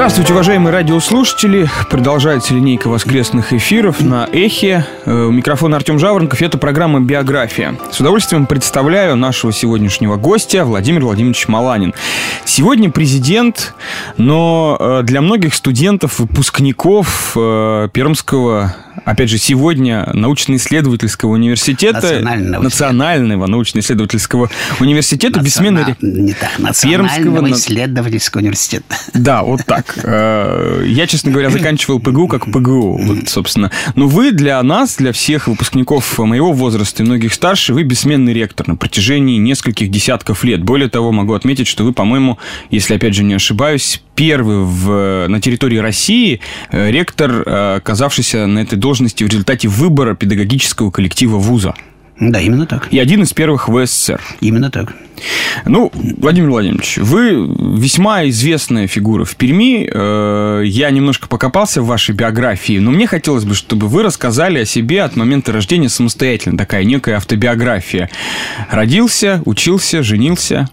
Здравствуйте, уважаемые радиослушатели. Продолжается линейка воскресных эфиров на Эхе. У микрофона Артем Жаворонков. Это программа «Биография». С удовольствием представляю нашего сегодняшнего гостя Владимир Владимирович Маланин. Сегодня президент, но для многих студентов, выпускников Пермского, опять же, сегодня научно-исследовательского университета, Национального научно-исследовательского университета, бессменный Национального исследовательского университета. Да, вот так. Я, честно говоря, заканчивал ПГУ как ПГУ, вот, собственно. Но вы для нас, для всех выпускников моего возраста и многих старше, вы бессменный ректор на протяжении нескольких десятков лет. Более того, могу отметить, что вы, по-моему, если опять же не ошибаюсь, первый на территории России ректор, оказавшийся на этой должности в результате выбора педагогического коллектива вуза. Да, именно так. И один из первых в СССР. Именно так. Ну, Владимир Владимирович, вы весьма известная фигура в Перми. Я немножко покопался в вашей биографии, но мне хотелось бы, чтобы вы рассказали о себе от момента рождения самостоятельно. Такая некая автобиография. Родился, учился, женился.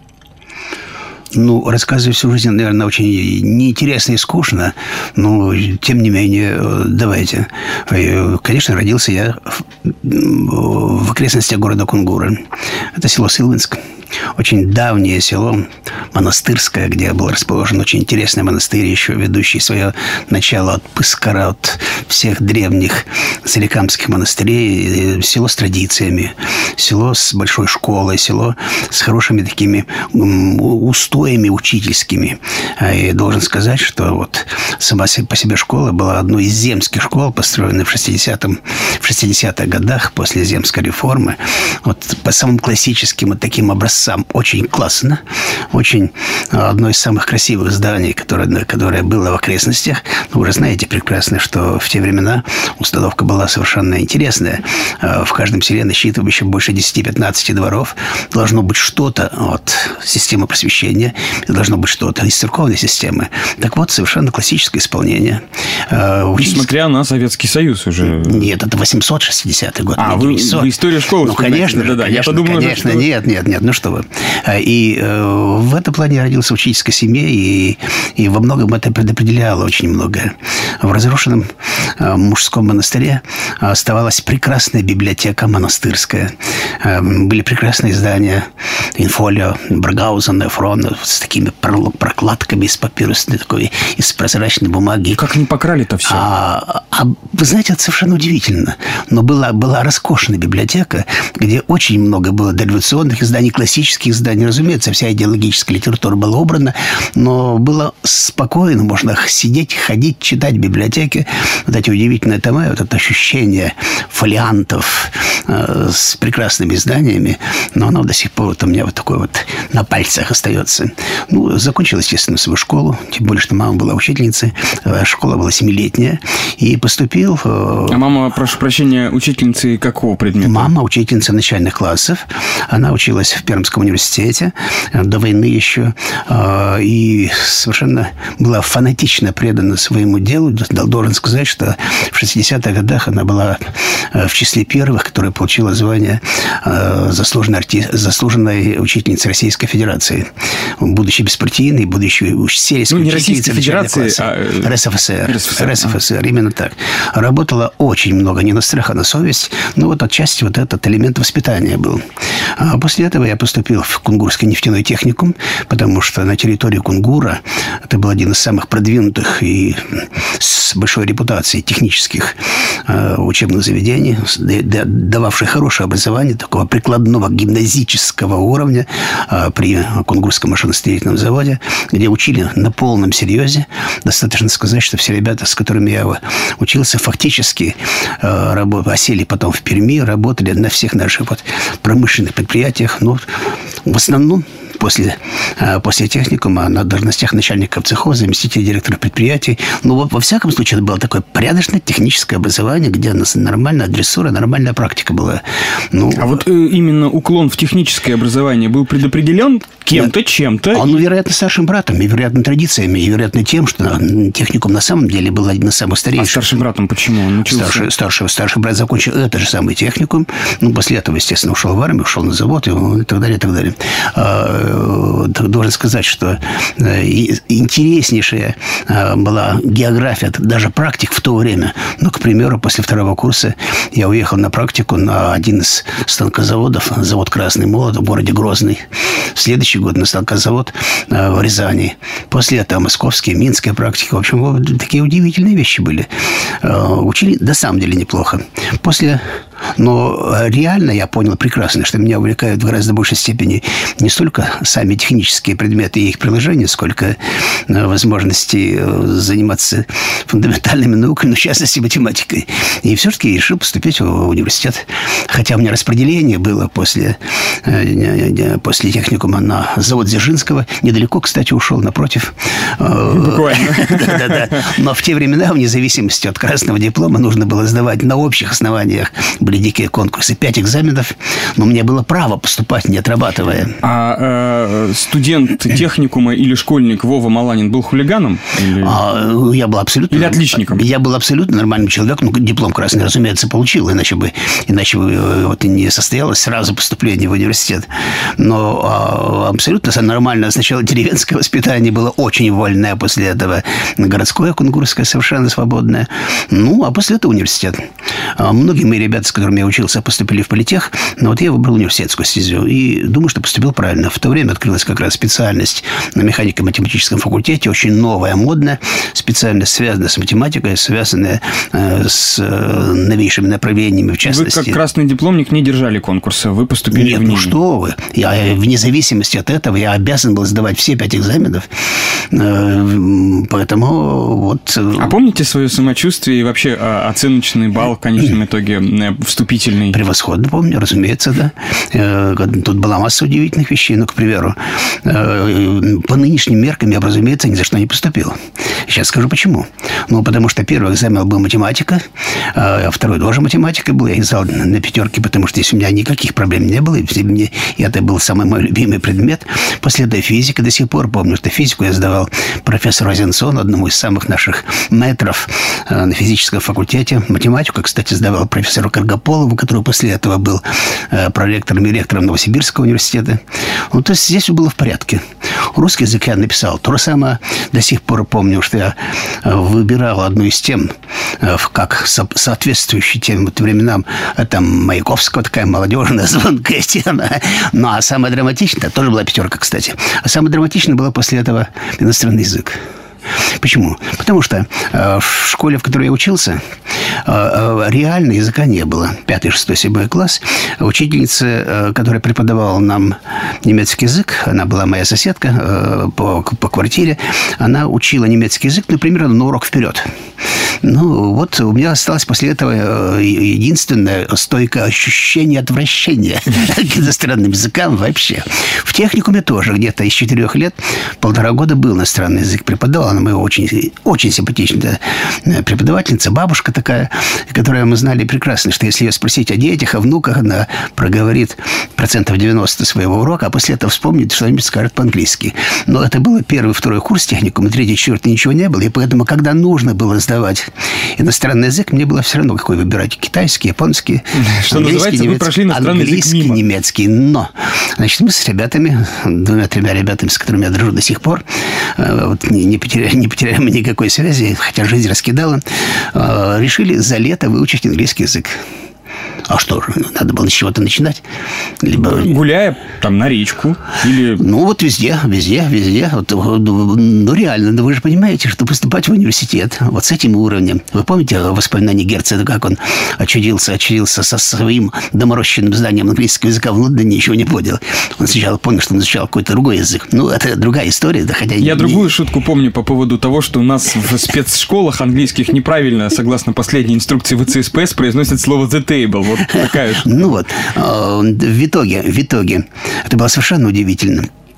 Ну, рассказывать всю жизнь, наверное, очень неинтересно и скучно, но, тем не менее, давайте. Конечно, родился я в окрестностях города Кунгура. Это село Сылвинск. Очень давнее село, монастырское, где был расположен очень интересный монастырь, еще ведущий свое начало от Пыскара, от всех древних соликамских монастырей. Село с традициями, село с большой школой, село с хорошими такими устоями учительскими. И должен сказать, что вот сама по себе школа была одной из земских школ, построенной в 60-х годах после земской реформы. Вот по самым классическим вот таким образцам. Очень классно. Очень одно из самых красивых зданий, которое было в окрестностях. Вы уже знаете прекрасно, что в те времена установка была совершенно интересная. В каждом селе, насчитывающем больше 10-15 дворов, должно быть что-то от системы просвещения, должно быть что-то из церковной системы. Так вот, совершенно классическое исполнение. Несмотря на Советский Союз уже. Нет, это 860 год. Вы историю школы. Ну, конечно, да. Я подумал, конечно. Нет, ну что вы. И в этом плане я родился в учительской семье, и во многом это предопределяло очень многое. В разрушенном мужском монастыре оставалась прекрасная библиотека монастырская. Были прекрасные издания Инфолио, Баргаузен, Эфрон с такими прокладками из папирусной такой, из прозрачной бумаги. Как не покрали-то все? Вы знаете, это совершенно удивительно. Но была роскошная библиотека, где очень много было дореволюционных изданий, классических изданий. Разумеется, вся идеологическая литература была убрана, но было спокойно, можно сидеть, ходить, читать в библиотеке. Вот эти удивительные тома, вот это ощущение фолиантов с прекрасными изданиями, но оно до сих пор вот у меня вот такое вот на пальцах остается. Ну, закончил, естественно, свою школу, тем более, что мама была учительницей. Школа была 7-летняя. И поступил... А мама, прошу прощения, учительницей какого предмета? Мама учительница начальных классов. Она училась в Пермском университете до войны еще. И совершенно была фанатично предана своему делу. Должен сказать, что в 60-х годах она была в числе первых, которая получила звание заслуженной учительницы Российской Федерации. Будучи беспартийной, будучи сельской не Российской Федерации, а РСФСР. Именно так. Работала очень много, не на страх, а на совесть. Но вот отчасти вот этот элемент воспитания был. А после этого я поступил в Кунгурский нефтяной техникум, потому что на территории Кунгура это был один из самых продвинутых и с большой репутацией технических учебных заведений, дававших хорошее образование, такого прикладного гимназического уровня при Кунгурском машиностроительном заводе, где учили на полном серьезе. Достаточно сказать, что все ребята, с которыми я учился, фактически осели потом в Перми, работали на всех наших промышленных предприятиях, но в основном после техникума на должностях начальников цехов, заместителей директоров предприятий. Ну, во всяком случае, это было такое порядочное техническое образование, где нормальная дрессура, нормальная практика была. Ну, а вот именно уклон в техническое образование был предопределен кем-то, чем-то? Он, вероятно, старшим братом, и, вероятно, традициями, и, вероятно, тем, что техникум на самом деле был один из самых старейших. А старшим братом почему? Он учился? Старший брат закончил этот же самый техникум. Ну, после этого, естественно, ушел в армию, ушел на завод и так далее, и так далее. должен сказать, что интереснейшая была география, даже практик в то время. Ну, к примеру, после 2-го курса я уехал на практику на один из станкозаводов, завод «Красный молот» в городе Грозный. В следующий год на станкозавод в Рязани. После этого московские, минская практика. В общем, такие удивительные вещи были. Учили, на самом деле, неплохо. Но реально я понял прекрасно, что меня увлекают в гораздо большей степени не столько сами технические предметы и их приложения, сколько возможности заниматься фундаментальными науками, но в частности математикой. И все-таки я решил поступить в университет. Хотя у меня распределение было после техникума на завод Дзержинского. Недалеко, кстати, ушел, напротив. Буквально. Да. Но в те времена, вне зависимости от красного диплома, нужно было сдавать на общих основаниях. Были дикие конкурсы, 5 экзаменов, но мне было право поступать, не отрабатывая. А студент техникума или школьник Вова Маланин был хулиганом? Я был абсолютно... Или отличником? Я был абсолютно нормальным человеком. Диплом красный, разумеется, получил, иначе бы вот не состоялось сразу поступление в университет. Но абсолютно нормально. Сначала деревенское воспитание было очень вольное, после этого городское, кунгурское, совершенно свободное. Ну, а после этого университет. Многие мои ребята, с которыми я учился, поступили в политех, но вот я выбрал университетскую стезю. И думаю, что поступил правильно. В то время открылась как раз специальность на механико-математическом факультете, очень новая, модная специальность, связанная с математикой, связанная с новейшими направлениями, в частности. Вы, как красный дипломник, не держали конкурса, вы поступили в НИИ. Нет, ну что вы. Вне зависимости от этого я обязан был сдавать все 5 экзаменов. Поэтому вот... А помните свое самочувствие и вообще оценочный балл в конечном итоге вступительный? Превосходно помню, разумеется, да. Тут была масса удивительных вещей. Ну, к примеру, по нынешним меркам я, разумеется, ни за что не поступил. Сейчас скажу, почему. Ну, потому что первый экзамен был математика, а второй тоже математика был. Я их сдал на 5, потому что здесь у меня никаких проблем не было. И это был самый мой любимый предмет. После этого физика. До сих пор помню, что физику я сдавал профессору Азенсону, одному из самых наших мэтров на физическом факультете. Математику, кстати, сдавал профессору Каргополову, который после этого был проректором и ректором Новосибирского университета. Ну, то есть здесь все было в порядке. Русский язык я написал. То же самое до сих пор помню, что я выбирал одну из тем, как соответствующие тем временам, там Маяковского, такая молодежная, звонкая тема. Ну, а самое драматичное, тоже была 5, кстати, а самое драматичное было после этого иностранный язык. Почему? Потому что в школе, в которой я учился, реально языка не было. 5, 6, 7 класс. Учительница, которая преподавала нам немецкий язык, она была моя соседка по квартире, она учила немецкий язык, например, на урок вперед. Ну, вот у меня осталось после этого единственное стойкое ощущение отвращения к иностранным языкам вообще. В техникуме тоже где-то из 4 лет 1,5 года был иностранный язык. Преподавала она моя очень, очень симпатичная преподавательница, бабушка такая, которую мы знали прекрасно, что если ее спросить о детях, о внуках, она проговорит 90% своего урока, а после этого вспомнит, что-нибудь скажет по-английски. Но это было 1-й, 2-й курс техникума, 3-й, 4-й ничего не было, и поэтому, когда нужно было сдавать иностранный язык, мне было все равно, какой выбирать. Китайский, японский, что называется, вы прошли иностранный язык мимо. Немецкий. Но, значит, мы с ребятами, 2-3 ребятами, с которыми я дружу до сих пор, вот, не потеряем никакой связи, хотя жизнь раскидала, решили за лето выучить английский язык. А что же, надо было с чего-то начинать. Либо... Гуляя там на речку или... Ну, вот везде. Вот, ну, реально, ну, вы же понимаете, что поступать в университет вот с этим уровнем. Вы помните воспоминания Герцена, как он очудился со своим доморощенным знанием английского языка в Лондоне, ничего не понял. Он сначала понял, что он изучал какой-то другой язык. Ну, это другая история, да, хотя... Я другую шутку помню по поводу того, что у нас в спецшколах английских неправильно, согласно последней инструкции ВЦСПС, произносят слово «the table». Вот такая штука. Ну вот, в итоге, это было совершенно удивительно.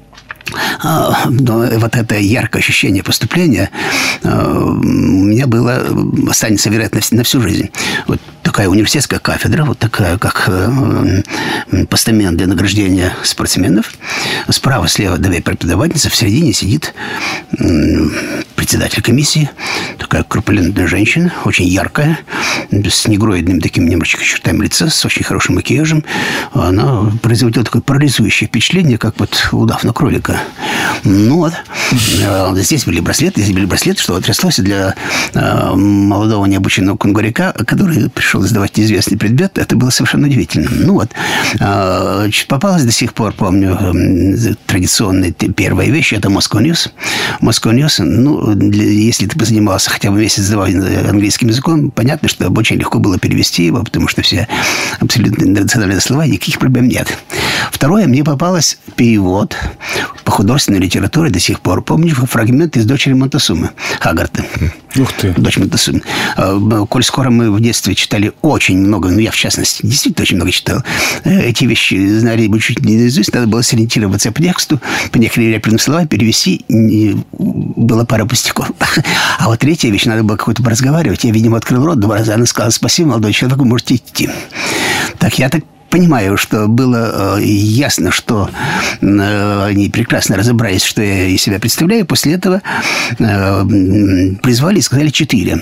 вот это яркое ощущение поступления у меня было, останется, вероятно, на всю жизнь. Вот такая университетская кафедра, вот такая, как постамент для награждения спортсменов. Справа, слева две преподавательницы, в середине сидит председатель комиссии, такая корпулентная женщина, очень яркая, с негроидными такими немножечко чертами лица, с очень хорошим макияжем. Она производила такое парализующее впечатление, как вот удав на кролика. Ну вот, здесь были браслеты, что тряслось для молодого необученного кунгуряка, который пришел сдавать неизвестный предмет. Это было совершенно удивительно. Ну вот, попалась до сих пор, помню, традиционная первая вещь, это Moscow News. Moscow News, ну, если ты позанимался хотя бы месяц английским языком, понятно, что очень легко было перевести его, потому что все абсолютно национальные слова, никаких проблем нет. Второе, мне попалось перевод по художественной литературе, до сих пор помню фрагмент из «Дочери Монтесумы» Хагарта. Ух ты. «Дочь Монтесумы». Коль скоро мы в детстве читали очень много, ну, я в частности, действительно очень много читал, эти вещи знали бы чуть не наизусть, надо было сориентироваться по тексту, по некоторым репертуарным словам перевести, было пара пустяков. А вот третья вещь, надо было какой-то разговаривать. Я, видимо, открыл рот 2 раза, она сказала: «Спасибо, молодой человек, вы можете идти». Так, я так понимаю, что было ясно, что они прекрасно разобрались, что я из себя представляю. После этого призвали и сказали 4.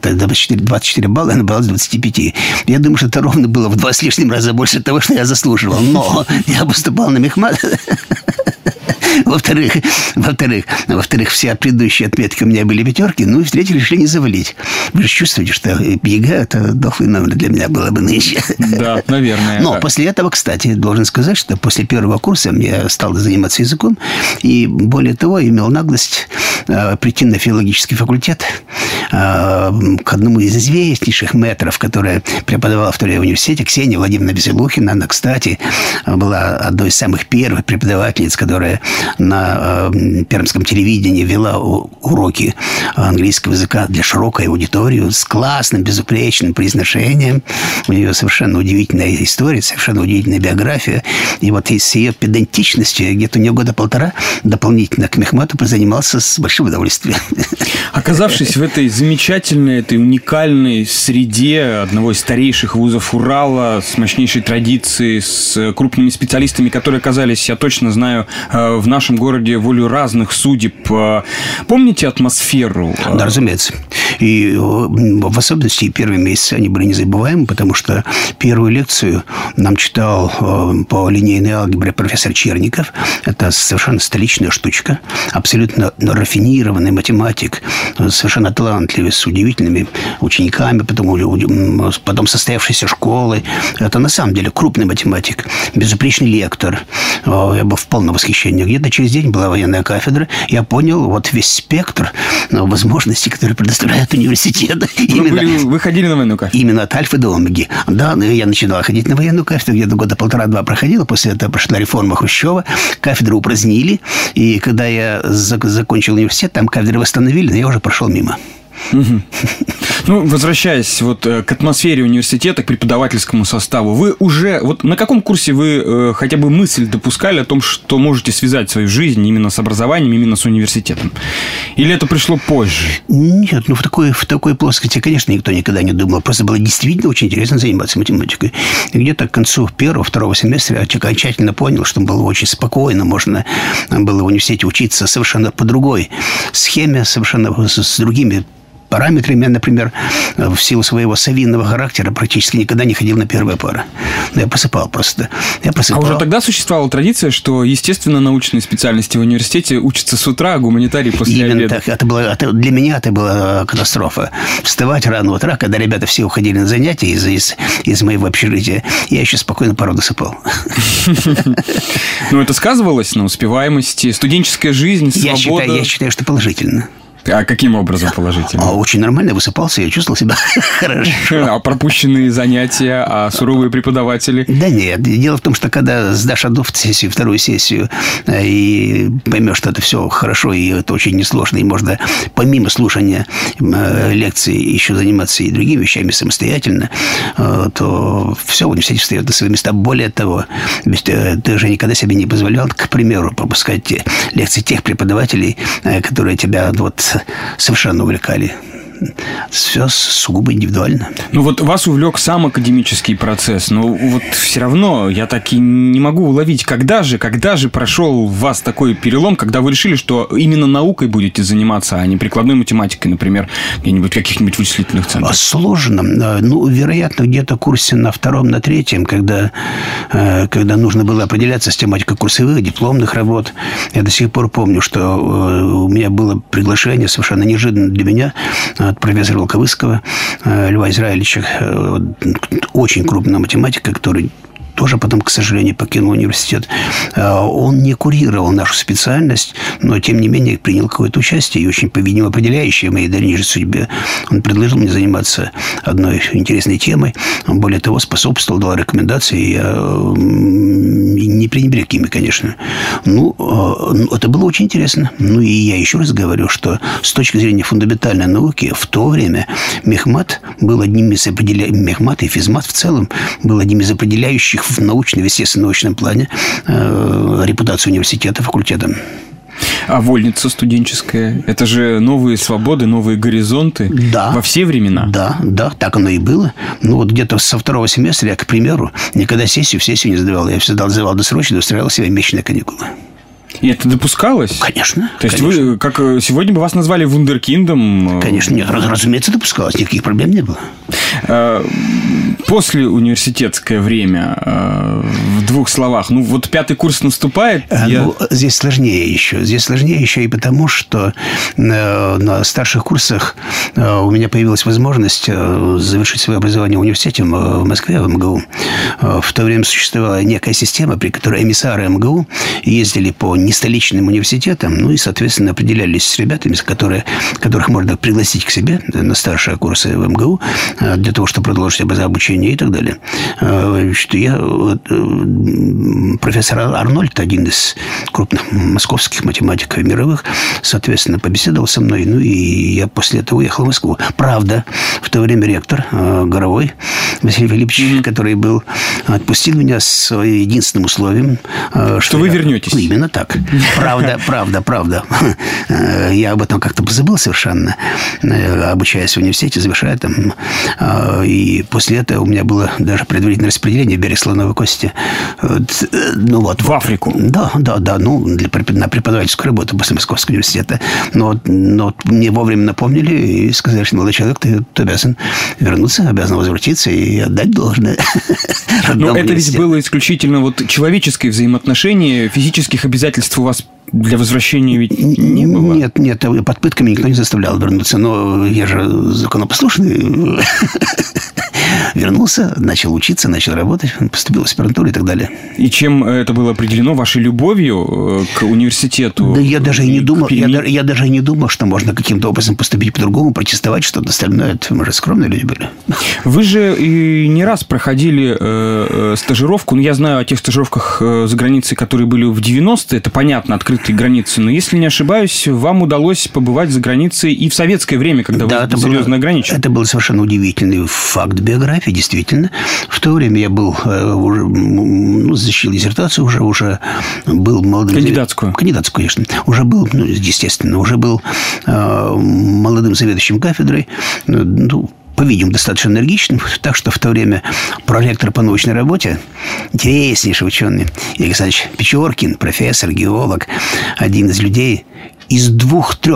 24 балла, я набрал 25. Я думаю, что это ровно было в 2 с лишним раза больше того, что я заслуживал. Но я поступал на мехмат. Во-вторых, все предыдущие отметки у меня были 5, ну и в-третьих, решили не завалить. Вы же чувствуете, что ЕГЭ – это дохлый номер для меня было бы нынче. Да, наверное. Но после этого, кстати, должен сказать, что после первого курса я стал заниматься языком, и более того, имел наглость прийти на филологический факультет к одному из известнейших мэтров, которая преподавала в то время в университете, Ксения Владимировна Безелухина. Она, кстати, была одной из самых первых преподавательниц, которая на пермском телевидении вела уроки английского языка для широкой аудитории с классным, безупречным произношением. У нее совершенно удивительная история, совершенно удивительная биография. И вот с ее педантичностью где-то у нее 1.5 года дополнительно к мехмату позанимался с большим удовольствием. Оказавшись в этой замечательной, этой уникальной среде одного из старейших вузов Урала, с мощнейшей традицией, с крупными специалистами, которые оказались, я точно знаю, в нашем городе волю разных судеб. Помните атмосферу? Да, разумеется. И в особенности первые месяцы они были незабываемы, потому что первую лекцию нам читал по линейной алгебре профессор Черников. Это совершенно столичная штучка. Абсолютно рафинированный математик, совершенно талантливый, с удивительными учениками, потом состоявшейся школой. Это на самом деле крупный математик, безупречный лектор. Я был в полном восхищении. Где-то через день была военная кафедра. Я понял вот весь спектр возможностей, которые предоставляет университет. Вы ходили на военную кафедру? Именно от альфа до омеги. Да, я начинал ходить на военную кафедру, где-то 1.5-2 проходила. После этого прошла реформа Хрущева. Кафедру упразднили. И когда я закончил университет, там кафедры восстановили, но я уже прошел мимо. Угу. Ну, возвращаясь вот к атмосфере университета, к преподавательскому составу, вы уже, вот на каком курсе вы хотя бы мысль допускали о том, что можете связать свою жизнь именно с образованием, именно с университетом? Или это пришло позже? Нет, ну в такой плоскости, конечно, никто никогда не думал. Просто было действительно очень интересно заниматься математикой. И где-то к концу 1-2 семестра я окончательно понял, что было очень спокойно. Можно было в университете учиться совершенно по другой схеме, совершенно с другими параметрами. Я, например, в силу своего совинного характера практически никогда не ходил на первые пары. Но я просыпал просто. А уже тогда существовала традиция, что, естественно, научные специальности в университете учатся с утра, а гуманитарии после обеда. Так. Для меня это была катастрофа. Вставать рано утра, когда ребята все уходили на занятия из моего общежития, я еще спокойно пару досыпал. Ну, это сказывалось на успеваемости, студенческая жизнь, свобода? Я считаю, что положительно. А каким образом положительно? Очень нормально, высыпался, я чувствовал себя хорошо. А пропущенные занятия, а суровые преподаватели? Да нет, дело в том, что когда сдашь одну сессию, вторую сессию, и поймешь, что это все хорошо, и это очень несложно, и можно помимо слушания лекций еще заниматься и другими вещами самостоятельно, то все в университете встает на свои места. Более того, ты же никогда себе не позволял, к примеру, пропускать лекции тех преподавателей, которые тебя совершенно увлекали. Все сугубо индивидуально. Ну вот вас увлек сам академический процесс, но вот все равно я так и не могу уловить, когда же прошел в вас такой перелом, когда вы решили, что именно наукой будете заниматься, а не прикладной математикой, например, где-нибудь в каких-нибудь вычислительных центрах? Сложно. Ну, вероятно, где-то в курсе на втором, на третьем, когда нужно было определяться с тематикой курсовых, дипломных работ. Я до сих пор помню, что у меня было приглашение совершенно неожиданно для меня от профессора Волковыского Льва Израилевича, очень крупного математика, который тоже потом, к сожалению, покинул университет. Он не курировал нашу специальность, но, тем не менее, принял какое-то участие и очень, по-видимому, определяющее в моей дальнейшей судьбе. Он предложил мне заниматься одной интересной темой. Он, более того, способствовал, дал рекомендации. Я не пренебрег ими, конечно. Ну, это было очень интересно. Ну, и я еще раз говорю, что с точки зрения фундаментальной науки в то время мехмат был одним из мехмат и физмат в целом был одним из определяющих в научном, естественно, научном плане репутацию университета, факультета. А вольница студенческая? Это же новые свободы, новые горизонты, да, во все времена? Да, так оно и было. Ну, вот где-то со второго семестра я, к примеру, никогда сессию не сдавал. Я всегда сдавал досрочно, устраивал себе месячные каникулы. И это допускалось? Конечно. То есть вы, как сегодня бы вас назвали вундеркиндом? Конечно, нет, разумеется, допускалось. Никаких проблем не было. После университетское время, в двух словах, ну, вот пятый курс наступает. Здесь сложнее еще. Здесь сложнее еще и потому, что на старших курсах у меня появилась возможность завершить свое образование в университете в Москве, в МГУ. В то время существовала некая система, при которой эмиссары МГУ ездили по нестоличным университетам, ну и, соответственно, определялись с ребятами, которых можно пригласить к себе на старшие курсы в МГУ для того, чтобы продолжить обучение и так далее. Профессор Арнольд, один из крупных московских математиков мировых, соответственно, побеседовал со мной, ну и я после этого уехал в Москву. Правда, в то время ректор Горовой Василий Филиппович, который был, отпустил меня с единственным условием, что вы вернетесь. Именно так. Правда. Я об этом как-то позабыл совершенно, обучаясь в университете, завершая там. И после этого у меня было даже предварительное распределение в берег Слоновой Кости. Ну, вот. В Африку? Да. Ну, на преподавательскую работу после Московского университета. Но мне вовремя напомнили и сказали, что, молодой человек, ты обязан вернуться, обязан возвратиться и отдать должное. Но это ведь было исключительно вот человеческое взаимоотношение, физических обязательств у вас для возвращения ведь не было? Нет, под пытками никто не заставлял вернуться. Но я же законопослушный. Вернулся, начал учиться, начал работать, поступил в аспирантуру и так далее. И чем это было определено? Вашей любовью к университету? Да я даже и не думал, что можно каким-то образом поступить по-другому, протестовать что-то остальное. Это мы же скромные люди были. Вы же и не раз проходили стажировку. Ну, я знаю о тех стажировках за границей, которые были в 90-е. Это понятно, открытые границы. Но, если не ошибаюсь, вам удалось побывать за границей и в советское время, когда вы серьезно ограничены. Это был совершенно удивительный факт биографии, действительно. В то время я был защитил диссертацию, уже был молодым... Кандидатскую, конечно. Уже был, естественно, молодым заведующим кафедрой, по-видимому, достаточно энергичным, так что в то время проректор по научной работе, интереснейший ученый, Игорь Александрович Печоркин, профессор, геолог, один из людей из 2-3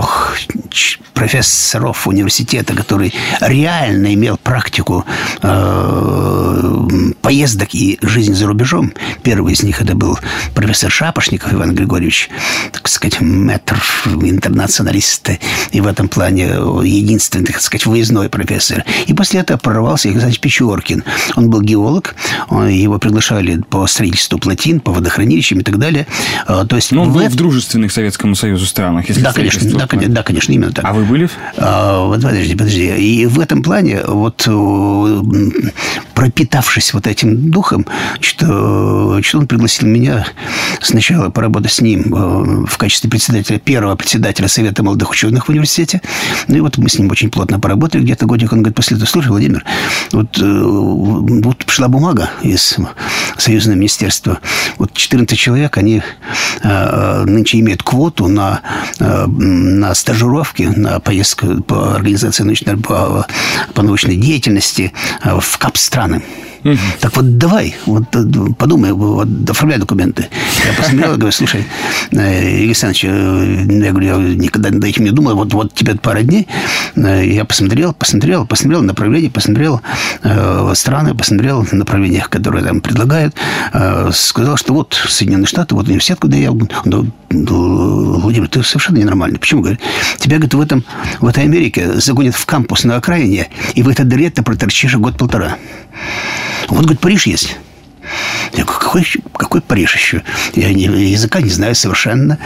профессоров университета, который реально имел практику поездок и жизни за рубежом. Первый из них это был профессор Шапошников Иван Григорьевич, так сказать, мэтр, интернационалист, и в этом плане единственный, так сказать, выездной профессор. И после этого прорвался Александр Печоркин. Он был геолог, его приглашали по строительству плотин, по водохранилищам и так далее. То есть он был в дружественных Советскому Союзу странах, если да, конечно, именно так. А вы были? Вот подожди. И в этом плане, вот пропитавшись вот этим духом, что он пригласил меня сначала поработать с ним в качестве первого председателя Совета молодых ученых в университете. Ну и вот мы с ним очень плотно поработали где-то годик. Он говорит, после этого: слушай, Владимир, вот пришла бумага из Союзного министерства. Вот 14 человек, они нынче имеют квоту на стажировки, на поездку по организации по научной деятельности в КАП-страны. Так вот, давай, подумай, оформляй документы. Я посмотрел и говорю: слушай, Игорь Александрович, я говорю, я никогда над этим не думал, вот тебе пара дней. Я посмотрел направления, посмотрел страны, посмотрел направления, которые там предлагают. Сказал, что вот Соединенные Штаты, вот университет, куда я... Владимир, ты совершенно ненормальный. Почему? Говорит, тебя, говорит, в этой Америке загонят в кампус на окраине, и в этой дыре ты проторчишь год-полтора. Вот, говорит, Париж есть. Я говорю, какой Париж еще? Я языка не знаю совершенно.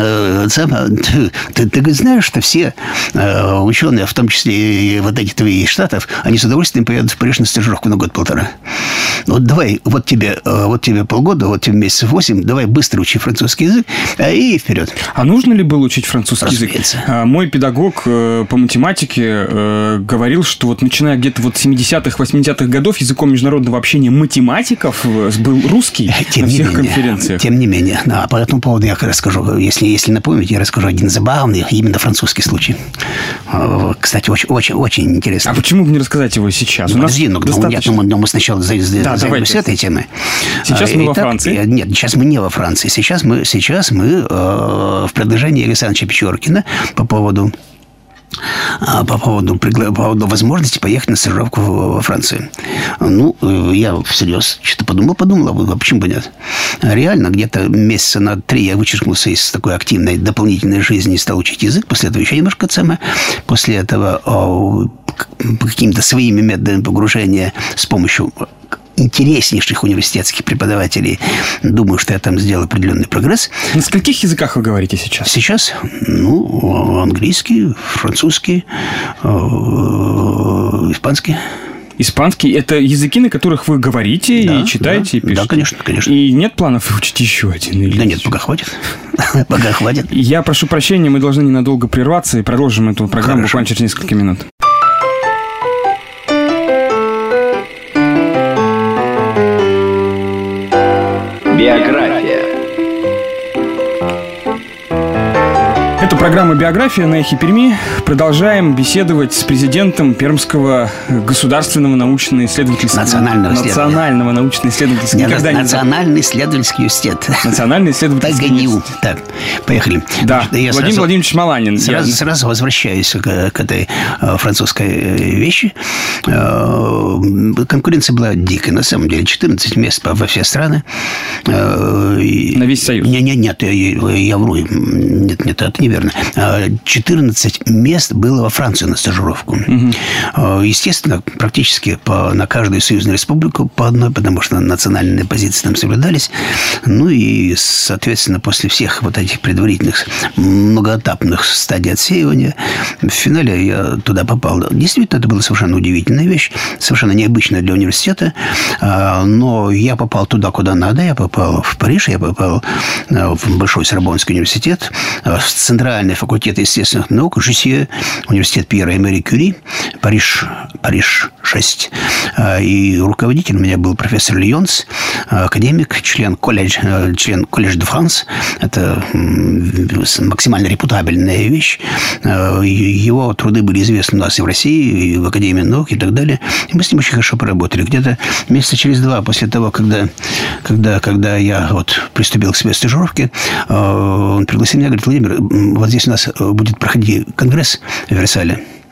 Ты говорит, знаешь, что все ученые, в том числе и вот эти твои штатов, они с удовольствием поедут в Париж на стажировку на год-полтора. Вот давай, вот тебе полгода, вот тебе месяцев 8, давай быстро учи французский язык, и вперед. А нужно ли было учить французский язык? Мой педагог по математике говорил, что вот начиная где-то вот 70-х, 80-х годов языком международного общения математиков был русский на всех конференциях. Тем не менее. А по этому поводу я расскажу, если напомнить, я расскажу один забавный, именно французский случай. Кстати, очень интересно. А почему бы не рассказать его сейчас? Подожди, но мы сначала займемся с этой темой. Сейчас мы во Франции? Нет, сейчас мы не во Франции. Сейчас мы в предложении Александра Печоркина по поводу возможности поехать на стажировку во Францию. Я всерьез что-то подумал, а почему бы нет? Реально, где-то месяца на 3 я вычеркнулся из такой активной дополнительной жизни и стал учить язык. После этого еще немножко ЦМ. После этого какими-то своими методами погружения с помощью интереснейших университетских преподавателей. Думаю, что я там сделал определенный прогресс. На скольких языках вы говорите сейчас? Сейчас, английский, французский, испанский. Испанский – это языки, на которых вы говорите и читаете, и пишете? Да, конечно. И нет планов выучить еще один? Да нет, пока хватит. Пока хватит. Я прошу прощения, мы должны ненадолго прерваться и продолжим эту программу буквально через несколько минут. Биография. Это программа «Биография» на Эхе Перми. Продолжаем беседовать с президентом Пермского государственного научно-исследовательского... Национального научно-исследовательского... Национальный исследовательский университет. Национальный исследовательский университет. Так, поехали. Да, Владимир Владимирович Маланин. Сразу возвращаюсь к этой французской вещи. Конкуренция была дикая, на самом деле. 14 мест во все страны. На весь Союз? Нет, я вру. Нет, это неверно. 14 мест было во Франции на стажировку. Естественно, практически на каждую союзную республику по одной, потому что национальные позиции там соблюдались. И, соответственно, после всех вот этих предварительных многоэтапных стадий отсеивания, в финале я туда попал. Действительно, это была совершенно удивительная вещь, совершенно необычная для университета. Но я попал туда, куда надо. Я попал в Париж, я попал в Большой Сорбонский университет, в Центральный факультет естественных наук, ЖСЕ, университет Пьера и Мари Кюри, Париж 6. И руководитель у меня был профессор Льонс, академик, член колледж де Франс. Это максимально репутабельная вещь. Его труды были известны у нас и в России, и в Академии наук, и так далее. И мы с ним очень хорошо поработали. Где-то месяца через 2 после того, когда я приступил к своей стажировке, он пригласил меня, говорит: Владимир, вот здесь у нас будет проходить конгресс в Версале.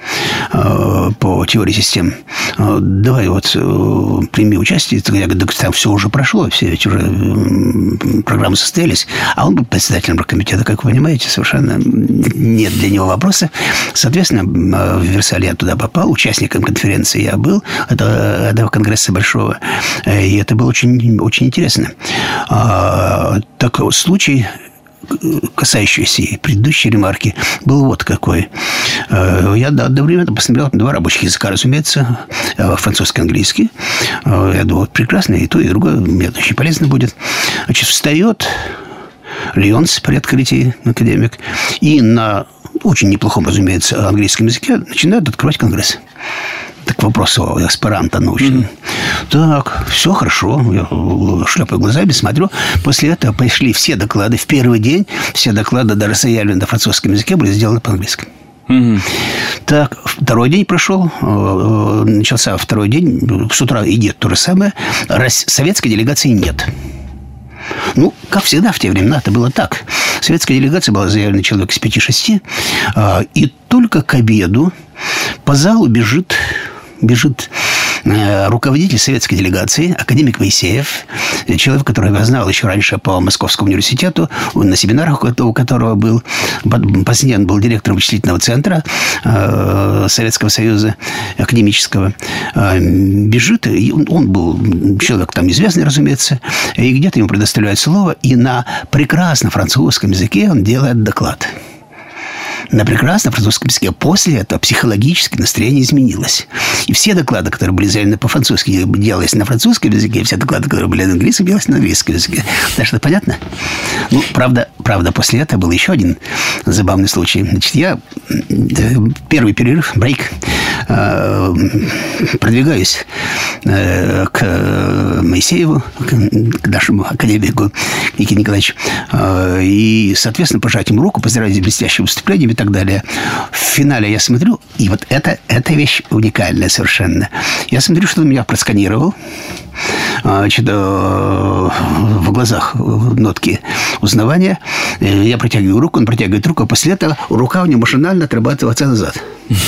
по теории систем. Давай вот прими участие. Я говорю, там все уже прошло, все эти уже программы состоялись. А он был председателем оргкомитета, как вы понимаете, совершенно нет для него вопроса. Соответственно, в Версале я туда попал, участником конференции я был, этого конгресса большого, и это было очень, очень интересно. Такой случай, касающийся предыдущей ремарки, был вот какой. Я одновременно посмотрел 2 рабочих языка, разумеется, французский и английский. Я думал, вот прекрасно, и то, и другое мне очень полезно будет. Значит, встает Лионс при открытии, академик, и на очень неплохом, разумеется, английском языке начинают открывать конгресс. Так вопрос о эсперанто научный. Так, все хорошо. Я шлепаю глазами, смотрю. После этого пошли все доклады. В первый день все доклады, даже заявленные на французском языке, были сделаны по-английски. Так, второй день прошел. Начался второй день. С утра идет то же самое. Советской делегации нет. Ну, как всегда в те времена это было так. Советская делегация была заявлена человек из 5-6. И только к обеду по залу бежит руководитель советской делегации, академик Моисеев, человек, которого я знал еще раньше по Московскому университету, на семинарах у которого был. Позднее он был директором вычислительного центра Советского Союза академического. Бежит, и он был человек там известный, разумеется, и где-то ему предоставляют слово, и на прекрасном французском языке он делает доклад. На прекрасном французском языке. После этого психологически настроение изменилось. И все доклады, которые были заявлены по-французски, делались на французском языке, и все доклады, которые были на английском, делались на английском языке. Так что понятно? Ну, правда, после этого был еще один забавный случай. Значит, я первый перерыв, брейк, продвигаюсь к Моисееву, к нашему академику Никите Николаевичу, и, соответственно, пожать ему руку, поздравить с блестящим выступлением и так далее. В финале я смотрю, и вот эта вещь уникальная совершенно. Я смотрю, что он меня просканировал. Значит, в глазах нотки узнавания. Я протягиваю руку, он протягивает руку, а после этого рука у него машинально отрабатывается назад.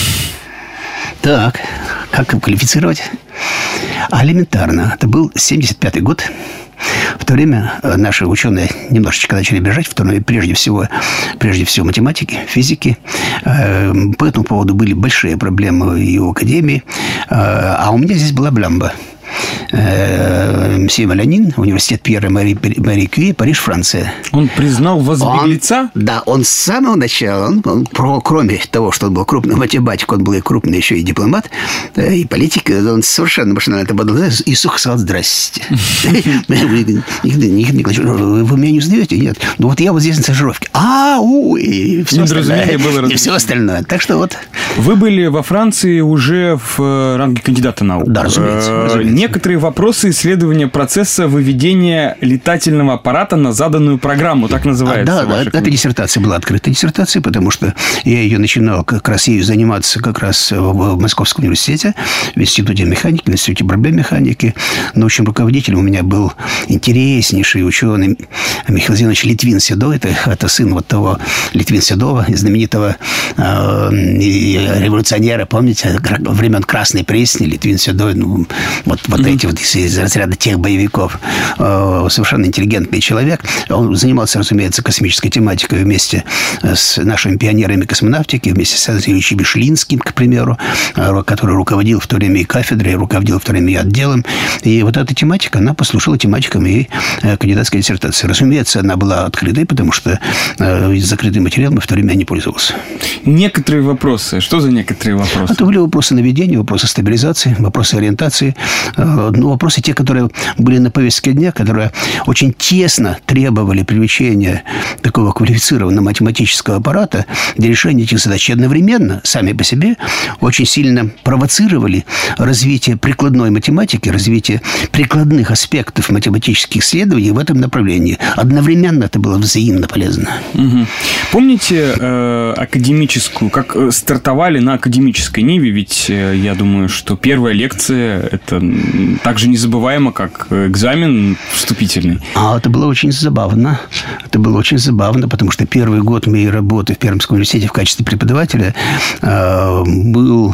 Так, как квалифицировать? Элементарно. Это был 75-й год. В то время наши ученые немножечко начали бежать, в то время прежде всего математики, физики. По этому поводу были большие проблемы и у академии. А у меня здесь была блямба. Мсье Малянин, университет Пьера Мари Кюри, Париж, Франция. Он признал вас беглеца? Да, он с самого начала, кроме того, что он был крупный математик, он был и крупный еще и дипломат, и политик, он совершенно машинально это подал, и сухо сказал: «Здрасте». Никита Николаевич, вы меня не узнаете? Нет. Ну вот я вот здесь на стажировке. И все остальное. Так что вот. Вы были во Франции уже в ранге кандидата наук. Да, разумеется. Некоторые вопросы исследования процесса выведения летательного аппарата на заданную программу, так называется. Да, эта диссертация была открытая диссертация, потому что я ее начинал как раз ею заниматься как раз в Московском университете, в Институте механики, в Институте борьбы механики. Научным руководителем у меня был интереснейший ученый Михаил Зинович Литвин-Седой. Это сын вот того Литвин-Седова, знаменитого революционера, помните, времен Красной Пресни, Литвин-Седой, вот эти вот из разряда тех боевиков. Совершенно интеллигентный человек. Он занимался, разумеется, космической тематикой вместе с нашими пионерами космонавтики, вместе с Андреем Ильичем Вишлинским, к примеру, который руководил в то время и кафедрой, руководил в то время и отделом. И вот эта тематика, она послужила тематиком и кандидатской диссертации. Разумеется, она была открытой, потому что закрытым материалом в то время я не пользовался. Некоторые вопросы. Что за некоторые вопросы? Это были вопросы наведения, вопросы стабилизации, вопросы ориентации. Вопросы те, которые были на повестке дня, которые очень тесно требовали привлечения такого квалифицированного математического аппарата для решения этих задач. И одновременно, сами по себе, очень сильно провоцировали развитие прикладной математики, развитие прикладных аспектов математических исследований в этом направлении. Одновременно это было взаимно полезно. Угу. Помните академическую, как стартовали на академической ниве? Ведь я думаю, что первая лекция – это так же незабываемо, как как экзамен вступительный? Это было очень забавно. Это было очень забавно, потому что первый год моей работы в Пермском университете в качестве преподавателя был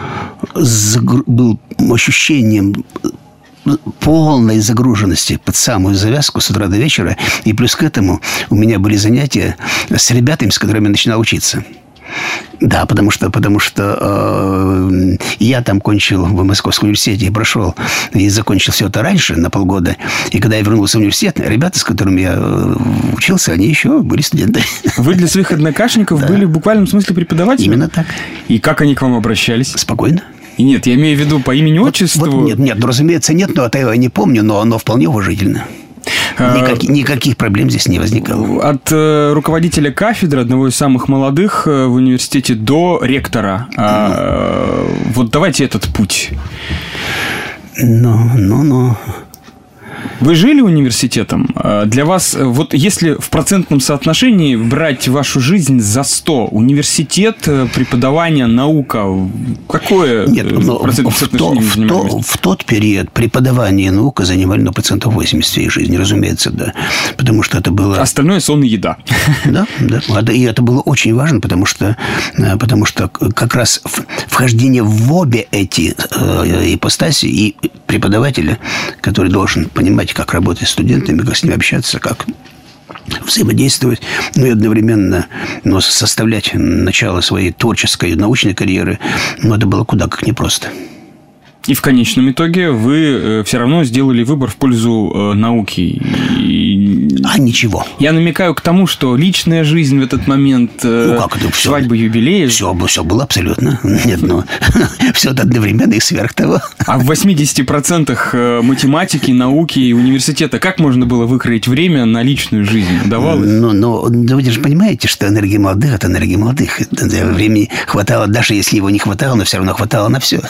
ощущением полной загруженности под самую завязку с утра до вечера. И плюс к этому у меня были занятия с ребятами, с которыми я начинал учиться. Да, потому что я там кончил в Московском университете и закончил все это раньше, на полгода. И когда я вернулся в университет, ребята, с которыми я учился, они еще были студенты. Вы для своих однокашников были в буквальном смысле преподавателем? Именно так. И как они к вам обращались? Спокойно. И нет, я имею в виду по имени, отчеству. Нет, разумеется, нет, но это я не помню, но оно вполне уважительно. Никаких проблем здесь не возникало. От руководителя кафедры, одного из самых молодых в университете, до ректора. Вот давайте этот путь. Вы жили университетом? Для вас, вот если в процентном соотношении брать вашу жизнь за 100, университет, преподавание, наука, какое процентное соотношение вы занимали? В тот период преподавание и наука занимали 80% своей жизни, разумеется, да. Потому что это было... Остальное сон и еда. Да. И это было очень важно, потому что как раз вхождение в обе эти ипостаси и преподавателя, который должен понимать, как работать с студентами, как с ними общаться, как взаимодействовать, и одновременно составлять начало своей творческой, научной карьеры, это было куда как непросто. И в конечном итоге вы все равно сделали выбор в пользу науки. Ничего. Я намекаю к тому, что личная жизнь в этот момент, свадьба, юбилей... Все было абсолютно. Нет, все это одновременно и сверх того. А в 80% математики, науки и университета как можно было выкроить время на личную жизнь? Удавалось? Вы же понимаете, что энергия молодых – это энергия молодых. Времени хватало, даже если его не хватало, но все равно хватало на все.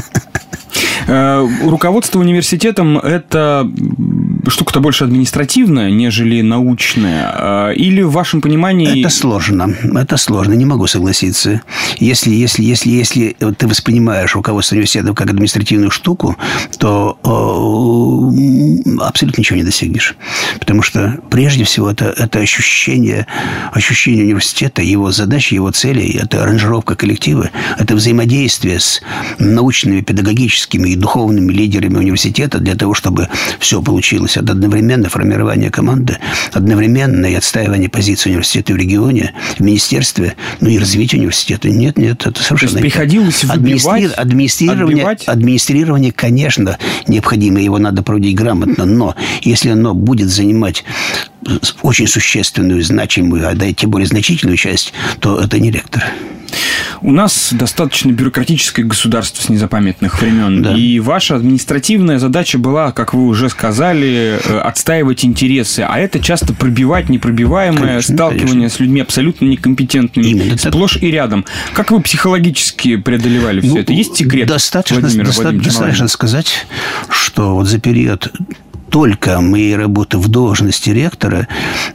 Руководство университетом – это штука-то больше административная, нежели научная? Или в вашем понимании… Это сложно, не могу согласиться. Если ты воспринимаешь руководство университета как административную штуку, то абсолютно ничего не достигнешь. Потому что, прежде всего, это ощущение университета, его задачи, его целей, это аранжировка коллектива, это взаимодействие с научными, педагогическими и духовными лидерами университета для того, чтобы все получилось. Это одновременно формирование команды, одновременно и отстаивание позиции университета в регионе, в министерстве, и развитие университета. Нет, это совершенно... То есть приходилось выбивать, администрирование, конечно, необходимо, его надо проводить грамотно, но если оно будет занимать очень существенную, значимую, тем более значительную часть, то это не ректор. У нас достаточно бюрократическое государство с незапамятных времен. Да. И ваша административная задача была, как вы уже сказали, отстаивать интересы. А это часто пробивать непробиваемое, сталкивание с людьми абсолютно некомпетентными, сплошь и рядом. Как вы психологически преодолевали все это? Есть секрет? Достаточно сказать, что вот за период только моей работы в должности ректора,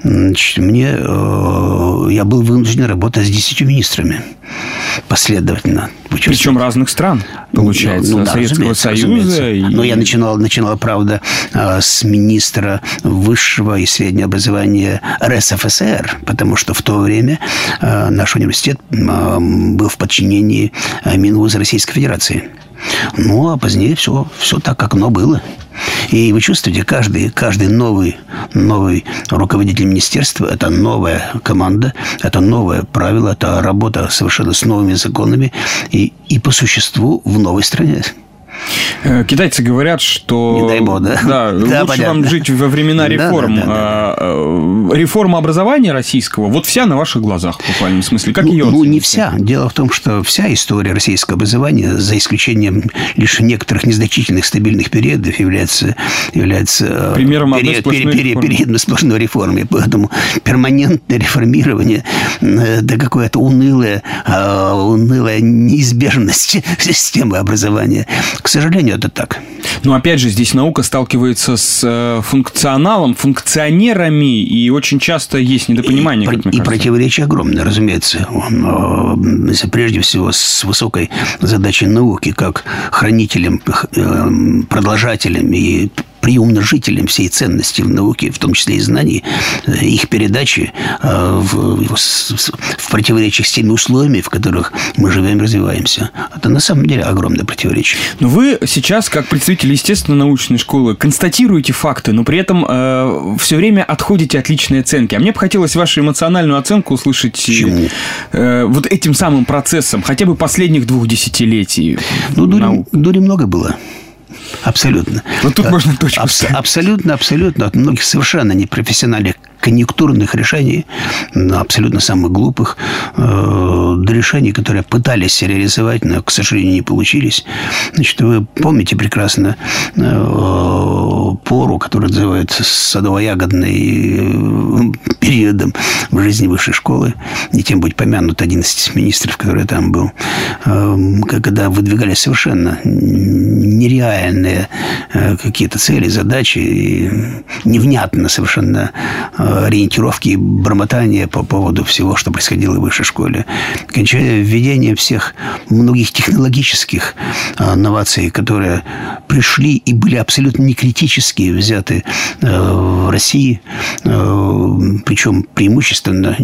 я был вынужден работать с 10 министрами последовательно. Причем разных стран, получается, Советского Союза. Но я начинал, правда, с министра высшего и среднего образования РСФСР, потому что в то время наш университет был в подчинении Минвуза Российской Федерации. А позднее все так, как оно было. И вы чувствуете, каждый новый руководитель министерства – это новая команда, это новое правило, это работа совершенно с новыми законами и по существу в новой стране. Китайцы говорят, что не дай бог, лучше вам жить во времена реформ. Реформа образования российского вот вся на ваших глазах, в буквальном смысле. Как ее оцените? Не вся. Дело в том, что вся история российского образования, за исключением лишь некоторых незначительных стабильных периодов, является примером периодом сплошной реформы. Поэтому перманентное реформирование – это какая-то унылая неизбежность системы образования. К сожалению, это так. Но опять же, здесь наука сталкивается с функционерами, и очень часто есть недопонимание. И противоречия огромные, разумеется. Прежде всего, с высокой задачей науки, как хранителем, продолжателем и приумножителем всей ценности в науке, в том числе и знаний, их передачи в противоречиях с теми условиями, в которых мы живем и развиваемся. Это на самом деле огромное противоречие. Но вы сейчас, как представитель естественно-научной школы, констатируете факты, но при этом все время отходите от личной оценки. А мне бы хотелось вашу эмоциональную оценку услышать вот этим самым процессом, хотя бы последних 2 десятилетий. Дури много было. Абсолютно. Вот тут можно точку ставить. Абсолютно. От многих совершенно непрофессиональных конъюнктурных решений, абсолютно самых глупых, до решений, которые пытались реализовать, но, к сожалению, не получились. Значит, вы помните прекрасно пору, которую называют садово-ягодной периодом в жизни высшей школы, и тем будет помянут один из министров, который там был, когда выдвигались совершенно нереальные какие-то цели, задачи, и невнятно совершенно ориентировки и бормотания по поводу всего, что происходило в высшей школе. Кончая введением всех многих технологических новаций, которые пришли и были абсолютно некритически взяты в России, причем преимущественно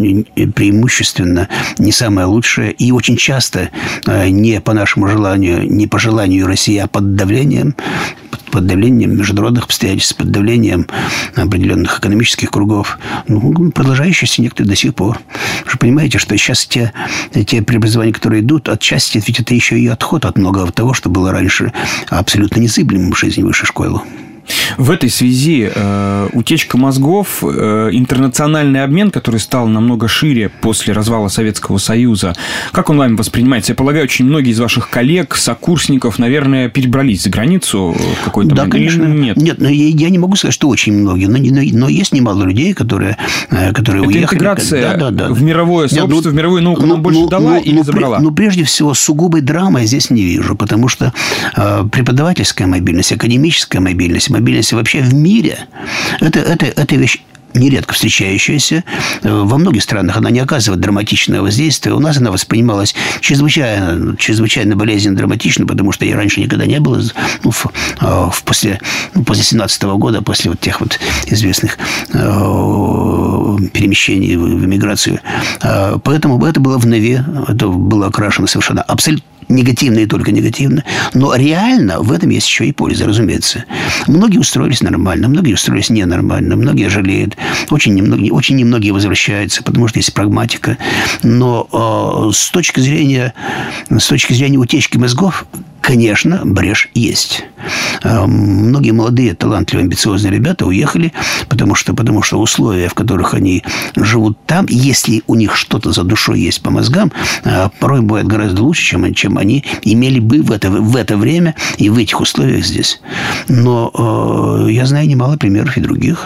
не самое лучшее, и очень часто не по нашему желанию, не по желанию России, а под давлением международных обстоятельств, под давлением определенных экономических кругов, продолжающиеся некоторые до сих пор. Вы же понимаете, что сейчас те преобразования, которые идут, отчасти ведь это еще и отход от многого того, что было раньше абсолютно незыблемым в жизни высшей школы. В этой связи утечка мозгов, интернациональный обмен, который стал намного шире после развала Советского Союза, как он вами воспринимается? Я полагаю, очень многие из ваших коллег, сокурсников, наверное, перебрались за границу в какой-то момент. Да, конечно. Нет, я не могу сказать, что очень многие, но есть немало людей, которые уехали. Интеграция в мировое сообщество, в мировую науку нам больше дала или забрала? Прежде всего, сугубой драмы я здесь не вижу, потому что преподавательская мобильность, академическая мобильность вообще в мире, это вещь нередко встречающаяся. Во многих странах она не оказывает драматичного воздействия. У нас она воспринималась чрезвычайно болезненно, драматично, потому что я раньше никогда не был после 17-го года, после вот тех вот известных перемещений в эмиграцию. Поэтому это было в нове, это было окрашено совершенно абсолютно негативно и только негативно. Но реально в этом есть еще и польза, разумеется. Многие устроились нормально, многие устроились ненормально, многие жалеют. Очень немногие возвращаются, потому что есть прагматика. Но с точки зрения утечки мозгов, конечно, брешь есть. Многие молодые, талантливые, амбициозные ребята уехали, потому что условия, в которых они живут там, если у них что-то за душой есть по мозгам, порой бывает гораздо лучше, чем они имели бы в это время и в этих условиях здесь. Но я знаю немало примеров и других.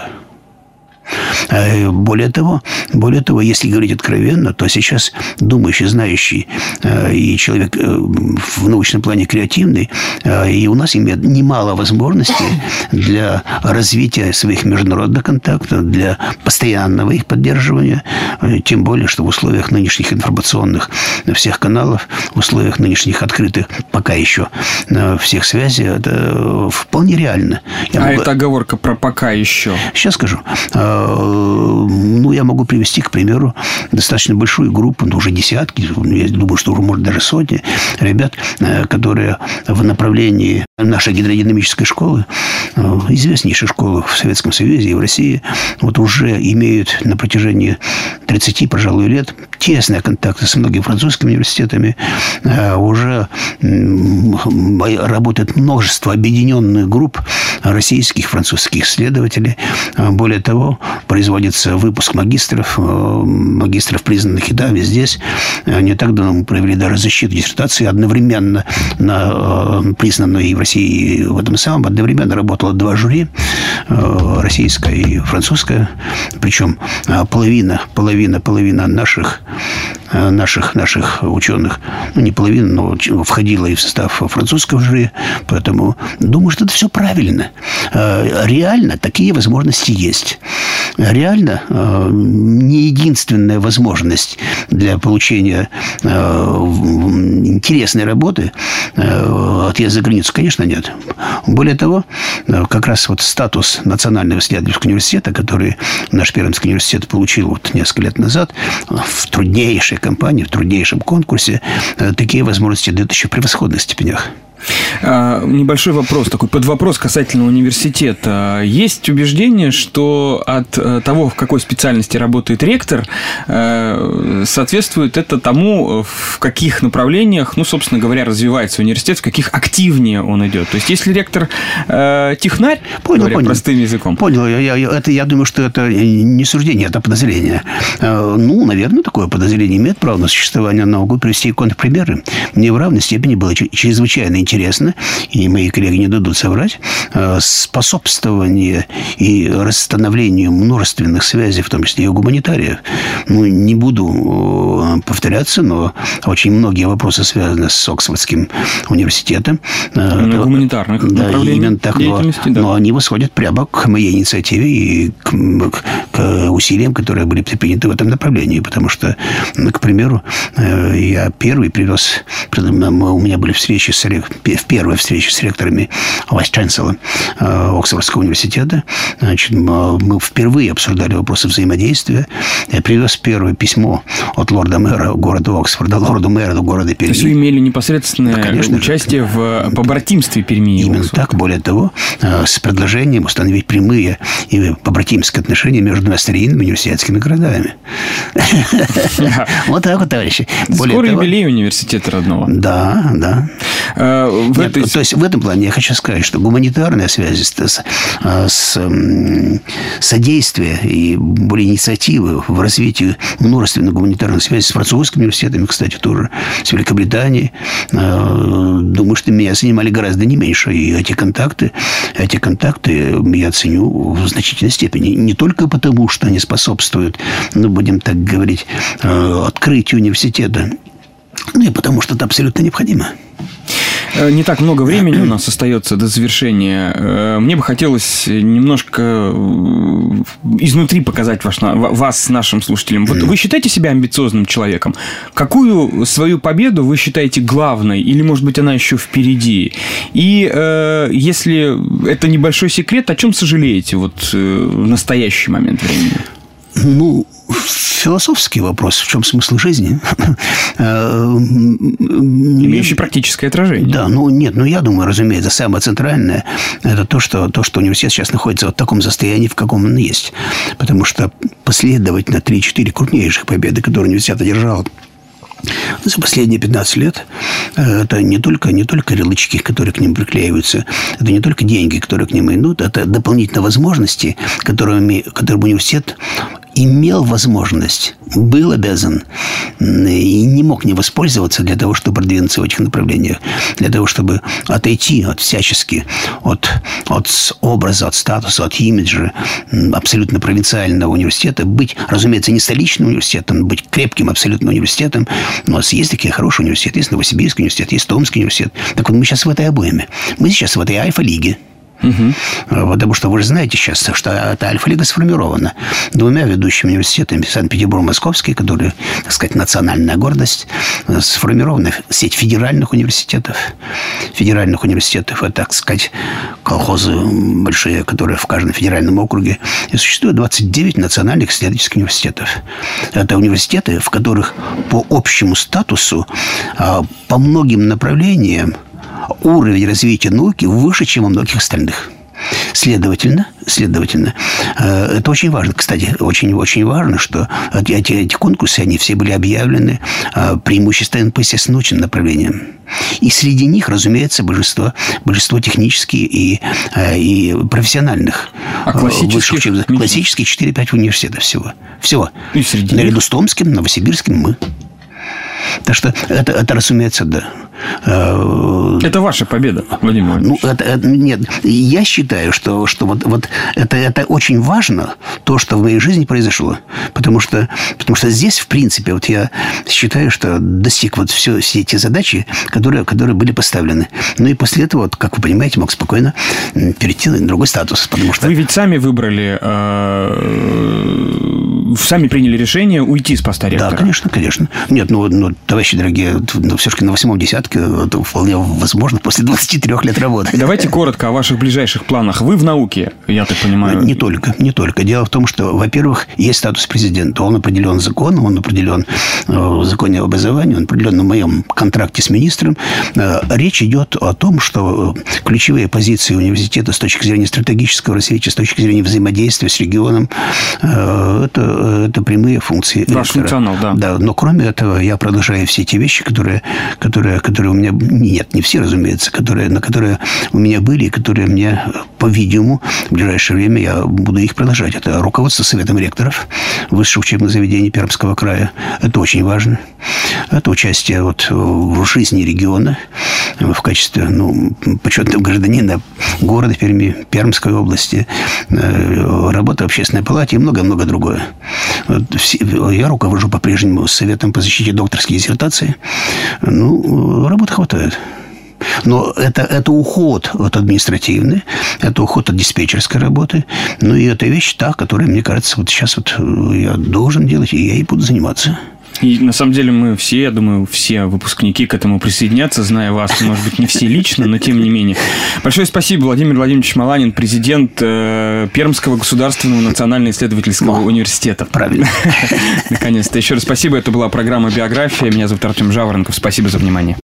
Более того, если говорить откровенно, то сейчас думающий, знающий и человек в научном плане креативный, и у нас имеет немало возможностей для развития своих международных контактов, для постоянного их поддерживания, тем более, что в условиях нынешних информационных всех каналов, в условиях нынешних открытых пока еще всех связей, это вполне реально. Это оговорка про «пока еще». Сейчас скажу. Я могу привести, к примеру, достаточно большую группу, уже десятки, я думаю, что уже, может, даже сотни ребят, которые в направлении нашей гидродинамической школы, известнейшей школы в Советском Союзе и в России, вот уже имеют на протяжении 30, пожалуй, лет тесные контакты с многими французскими университетами, уже работает множество объединенных групп российских, французских исследователей. Более того, производится выпуск магистров, признанных и там, и здесь. Не так давно мы провели даже защиту диссертации одновременно признанную и в России, и в этом самом. Одновременно работало 2 жюри, российское и французское. Причем половина наших ученых, не половина, но входила и в состав французского жюри. Поэтому думаю, что это все правильно. Реально такие возможности есть. реально не единственная возможность для получения интересной работы отъезд за границу, конечно, нет. Более того, как раз вот статус Национального исследовательского университета, который наш Пермский университет получил вот несколько лет назад, в труднейшей компании, в труднейшем конкурсе, такие возможности дают еще в превосходных степенях. Небольшой вопрос, такой подвопрос касательно университета. Есть убеждение, что от того, в какой специальности работает ректор, соответствует это тому, в каких направлениях, собственно говоря, развивается университет, в каких активнее он идет. То есть, если ректор технарь, говоря простым языком. Понял. Я думаю, что это не суждение, это подозрение. Наверное, такое подозрение имеет право на существование. Но могу привести контрпримеры. Мне в равной степени было чрезвычайно интересно, и мои коллеги не дадут соврать, способствование и расстановлению множественных связей, в том числе и у гуманитариев. Не буду повторяться, но очень многие вопросы связаны с Оксфордским университетом. На гуманитарных направлениях именно так, деятельности, но они восходят прямо к моей инициативе и к усилиям, которые были предприняты в этом направлении. Потому что, к примеру, я первый привез, у меня были встречи в первой встрече с ректорами вайс-чанселора Оксфордского университета. Мы впервые обсуждали вопросы взаимодействия. Я привез первое письмо от лорда-мэра города Оксфорда, лорду-мэра города Перми. То есть вы имели непосредственное участие в побратимстве Перми и Именно Оксфорда. так. Более того, с предложением установить прямые и побратимские отношения между двумя старинными университетскими городами. Вот так вот, товарищи. Скоро юбилей университета родного. Да. То есть в этом плане я хочу сказать, что гуманитарная связь, содействие и более инициативы в развитии множественных гуманитарных связей с французскими университетами, кстати, тоже, с Великобританией, думаю, что меня занимали гораздо не меньше. И эти контакты я ценю в значительной степени. Не только потому, что они способствуют, будем так говорить, открытию университета, и потому, что это абсолютно необходимо. Не так много времени у нас остается до завершения. Мне бы хотелось немножко изнутри показать вас нашим слушателям. Вот вы считаете себя амбициозным человеком? Какую свою победу вы считаете главной? Или, может быть, она еще впереди? И если это небольшой секрет, о чем сожалеете в настоящий момент времени? Философский вопрос. В чем смысл жизни? Имеющий практическое отражение. Да, я думаю, разумеется, самое центральное – это то, что университет сейчас находится в таком состоянии, в каком он есть. Потому что последовательно 3-4 крупнейших победы, которые университет одержал за последние 15 лет, это не только ярлычки, которые к ним приклеиваются, это не только деньги, которые к ним идут, это дополнительные возможности, которыми университет имел возможность, был обязан и не мог не воспользоваться для того, чтобы продвинуться в этих направлениях, для того, чтобы отойти всячески от образа, от статуса, от имиджа абсолютно провинциального университета, быть, разумеется, не столичным университетом, быть крепким абсолютно университетом. У нас есть такие хорошие университеты, есть Новосибирский университет, есть Томский университет. Так вот, мы сейчас в этой обойме. Мы сейчас в этой альфа-лиге. Потому что вы же знаете сейчас, что эта альфа-лига сформирована двумя ведущими университетами. Санкт-Петербург, Московский, которые, так сказать, национальная гордость. Сформирована сеть федеральных университетов. Это, так сказать, колхозы большие, которые в каждом федеральном округе. И существует 29 национальных исследовательских университетов. Это университеты, в которых по общему статусу, по многим направлениям, уровень развития науки выше, чем у многих остальных. Следовательно, это очень важно. Кстати, очень важно, что эти конкурсы, они все были объявлены преимущественно по естественно-научным направлениям. И среди них, разумеется, большинство технических и профессиональных. А классических 4-5 университетов всего. И среди наряду с Томским, Новосибирским мы. Так что это разумеется, да. Это ваша победа, Владимир Владимирович. Нет, я считаю, что вот это очень важно, то, что в моей жизни произошло. Потому что здесь, в принципе, вот я считаю, что достиг вот все эти задачи, которые были поставлены. Ну и после этого, вот, как вы понимаете, мог спокойно перейти на другой статус. Потому что... Вы ведь сами выбрали, сами приняли решение уйти с поста ректора. Да, конечно. Нет, товарищи дорогие, все-таки на 8-м десятке это вполне возможно после 23 лет работы. Давайте коротко о ваших ближайших планах. Вы в науке, я так понимаю. Не только. Дело в том, что, во-первых, есть статус президента. Он определен законом, он определен в законе об образовании, он определен в моем контракте с министром. Речь идет о том, что ключевые позиции университета с точки зрения стратегического развития, с точки зрения взаимодействия с регионом, это прямые функции ректора. Ваш функционал, да. Да, но кроме этого я продолжаю все те вещи, которые у меня... Нет, не все, разумеется, на которые у меня были, и которые мне, по-видимому, в ближайшее время я буду их продолжать. Это руководство Советом ректоров высших учебных заведений Пермского края. Это очень важно. Это участие в жизни региона в качестве почетного гражданина города Перми, Пермской области, работа в общественной палате и много-много другое. Я руковожу по-прежнему Советом по защите докторской диссертации. Работы хватает. Но это уход от административной, это уход от диспетчерской работы. И это вещь которая, мне кажется, сейчас я должен делать, и я ей буду заниматься. И на самом деле мы все, я думаю, все выпускники к этому присоединятся, зная вас, может быть, не все лично, но тем не менее. Большое спасибо, Владимир Владимирович Маланин, президент Пермского государственного национально-исследовательского университета. Правильно. Наконец-то. Еще раз спасибо. Это была программа «Биография». Меня зовут Артем Жаворонков. Спасибо за внимание.